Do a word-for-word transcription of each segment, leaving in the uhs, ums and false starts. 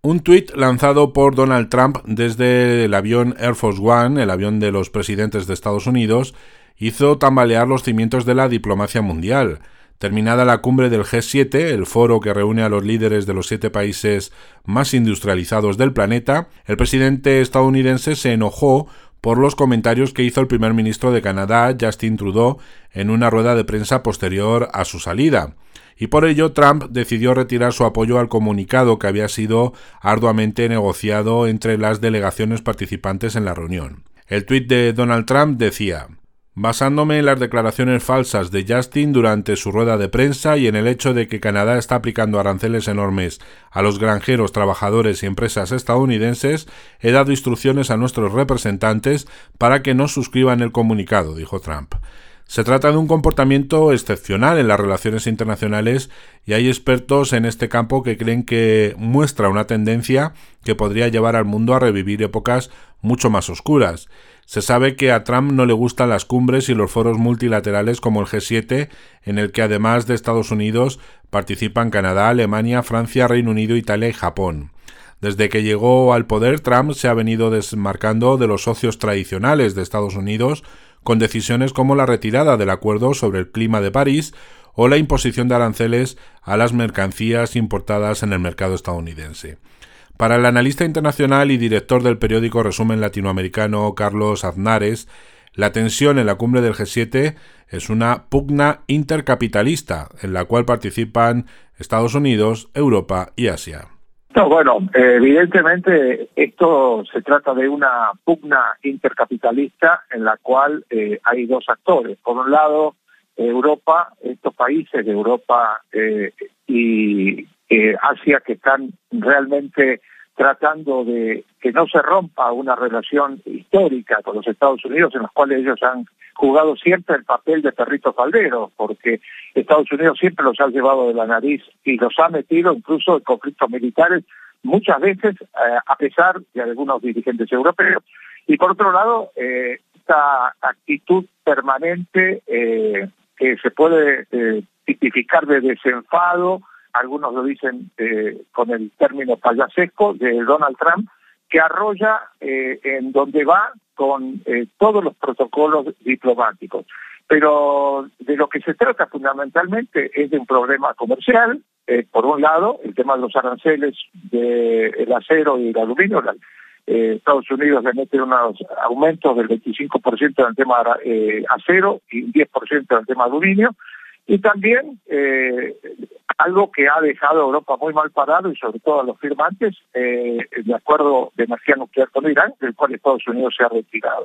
Un tuit lanzado por Donald Trump desde el avión Air Force One, el avión de los presidentes de Estados Unidos, hizo tambalear los cimientos de la diplomacia mundial. Terminada la cumbre del G siete, el foro que reúne a los líderes de los siete países más industrializados del planeta, el presidente estadounidense se enojó por los comentarios que hizo el primer ministro de Canadá, Justin Trudeau, en una rueda de prensa posterior a su salida. Y por ello Trump decidió retirar su apoyo al comunicado que había sido arduamente negociado entre las delegaciones participantes en la reunión. El tuit de Donald Trump decía: basándome en las declaraciones falsas de Justin durante su rueda de prensa y en el hecho de que Canadá está aplicando aranceles enormes a los granjeros, trabajadores y empresas estadounidenses, he dado instrucciones a nuestros representantes para que no suscriban el comunicado, dijo Trump. Se trata de un comportamiento excepcional en las relaciones internacionales y hay expertos en este campo que creen que muestra una tendencia que podría llevar al mundo a revivir épocas mucho más oscuras. Se sabe que a Trump no le gustan las cumbres y los foros multilaterales como el G siete, en el que además de Estados Unidos participan Canadá, Alemania, Francia, Reino Unido, Italia y Japón. Desde que llegó al poder, Trump se ha venido desmarcando de los socios tradicionales de Estados Unidos con decisiones como la retirada del Acuerdo sobre el Clima de París o la imposición de aranceles a las mercancías importadas en el mercado estadounidense. Para el analista internacional y director del periódico Resumen Latinoamericano Carlos Aznares, la tensión en la cumbre del G siete es una pugna intercapitalista en la cual participan Estados Unidos, Europa y Asia. No, bueno, evidentemente esto se trata de una pugna intercapitalista en la cual eh, hay dos actores. Por un lado, Europa, estos países de Europa eh, y eh, Asia que están realmente tratando de que no se rompa una relación histórica con los Estados Unidos en los cuales ellos han jugado siempre el papel de perritos falderos, porque Estados Unidos siempre los ha llevado de la nariz y los ha metido incluso en conflictos militares, muchas veces eh, a pesar de algunos dirigentes europeos. Y por otro lado, eh, esta actitud permanente eh, que se puede eh, tipificar de desenfado, algunos lo dicen eh, con el término payasesco, de Donald Trump, que arrolla eh, en donde va con eh, todos los protocolos diplomáticos. Pero de lo que se trata fundamentalmente es de un problema comercial. Eh, por un lado, el tema de los aranceles del acero y el aluminio. La, eh, Estados Unidos le mete unos aumentos del veinticinco por ciento en el tema eh, acero y un diez por ciento en el tema aluminio. Y también eh, algo que ha dejado a Europa muy mal parado y sobre todo a los firmantes, eh, el acuerdo de energía nuclear con Irán, del cual Estados Unidos se ha retirado.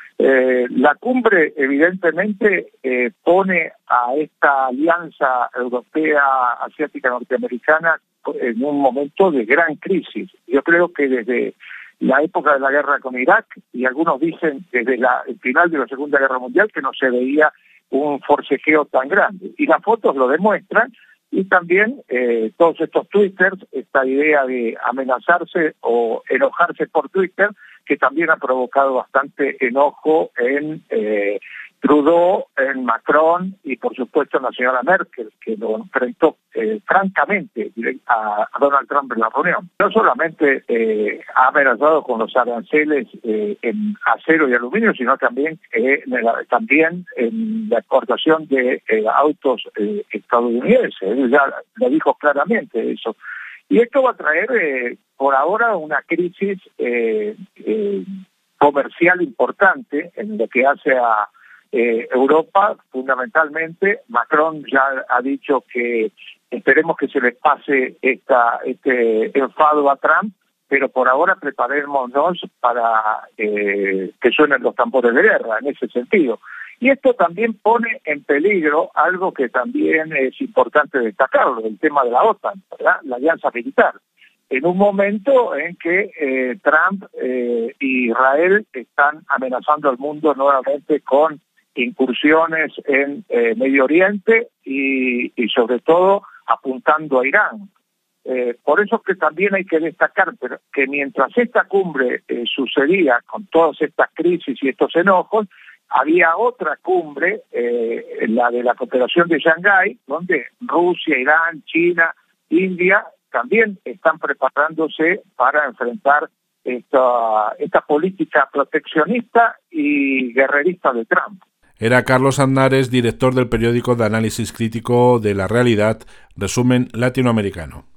Eh, la cumbre evidentemente eh, pone a esta alianza europea, asiática, norteamericana en un momento de gran crisis. Yo creo que desde la época de la guerra con Irak, y algunos dicen desde la, el final de la Segunda Guerra Mundial, que no se veía un forcejeo tan grande. Y las fotos lo demuestran, y también eh, todos estos twitters, esta idea de amenazarse o enojarse por Twitter, que también ha provocado bastante enojo en eh, Trudeau, en Macron y por supuesto en la señora Merkel, que lo enfrentó eh, francamente a, a Donald Trump en la reunión. No solamente eh, ha amenazado con los aranceles eh, en acero y aluminio, sino también, eh, en la, también en la exportación de eh, autos eh, estadounidenses. Él ya lo dijo claramente eso. Y esto va a traer, eh, por ahora, una crisis eh, eh, comercial importante en lo que hace a eh, Europa, fundamentalmente. Macron ya ha dicho que esperemos que se les pase esta, este enfado a Trump, pero por ahora preparémonos para eh, que suenen los tambores de guerra, en ese sentido. Y esto también pone en peligro algo que también es importante destacarlo, el tema de la OTAN, ¿verdad? La alianza militar. En un momento en que eh, Trump e eh, Israel están amenazando al mundo nuevamente con incursiones en eh, Medio Oriente y, y sobre todo apuntando a Irán. Eh, por eso que también hay que destacar pero, que mientras esta cumbre eh, sucedía con todas estas crisis y estos enojos, había otra cumbre, eh, la de la cooperación de Shanghái, donde Rusia, Irán, China, India también están preparándose para enfrentar esta, esta política proteccionista y guerrerista de Trump. Era Carlos Aznares, director del periódico de análisis crítico de La Realidad, Resumen Latinoamericano.